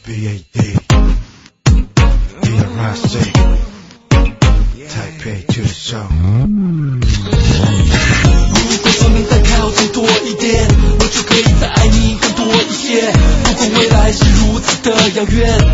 BAD DRC Taipei to the zone。 如果生命再靠近多一点，我就可以再爱你更多一些。不管未来是如此的遥远，